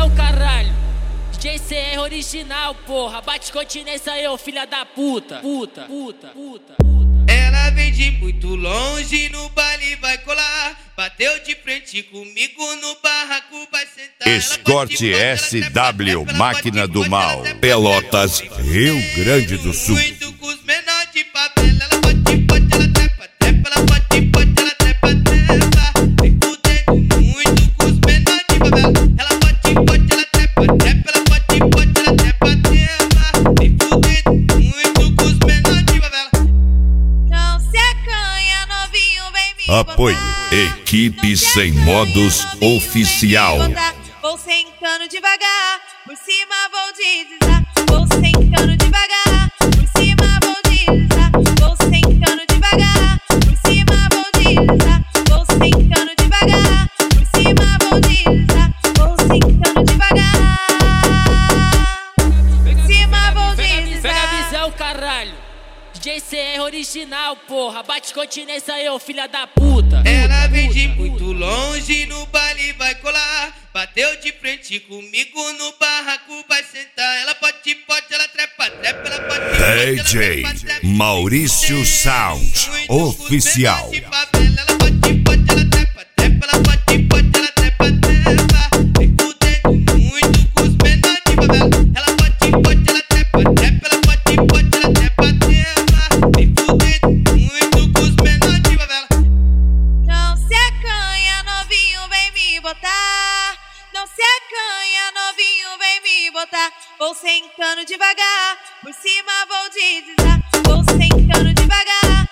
visão, caralho. DJ CR original, porra. Bate continência aí, ô filha da puta. Puta. Ela vem de muito longe, no baile vai colar. Bateu de frente comigo no barraco, vai sentar. Escorte SW, máquina do mal. Pelotas, Rio Grande do Sul. Muito com os menores de favela. Ela pode, ela trepa, ela pode, ela trepa. Vem fudendo muito com os menores de favela. Ela pode, ela trepa, ela pode, ela trepa. Vem fudendo muito com os menores de favela. Não se acanha, novinho, vem me Apoio, equipe sem modos oficial. Vou sentando devagar, por cima vou deslizar. Vou sentando devagar, por cima vou deslizar. Vou sentando devagar, por cima vou deslizar. Vou sentando devagar, por cima vou deslizar. Vou sentando devagar, por cima vou deslizar. Pega a visão, caralho. DJ CR original, porra. Bate continência aí, ô filha da puta. Ela vem de muito longe, no baile vai colar. Bateu de frente comigo no barraco, vai sentar. Ela pode, ela trepa, ela pode. DJ Maurício Sound Oficial. Ela pode, ela trepa, ela pode, ela trepa. Vem fudendo muito com os menores de favela. Ela pode, ela trepa, ela pode, ela trepa. Vem fudendo muito com os menores de favela. Não se acanha, novinho, vem me botar. Não se acanha, novinho, vem me botar. Vou sentando devagar, por cima vou deslizar. Vou sentando devagar,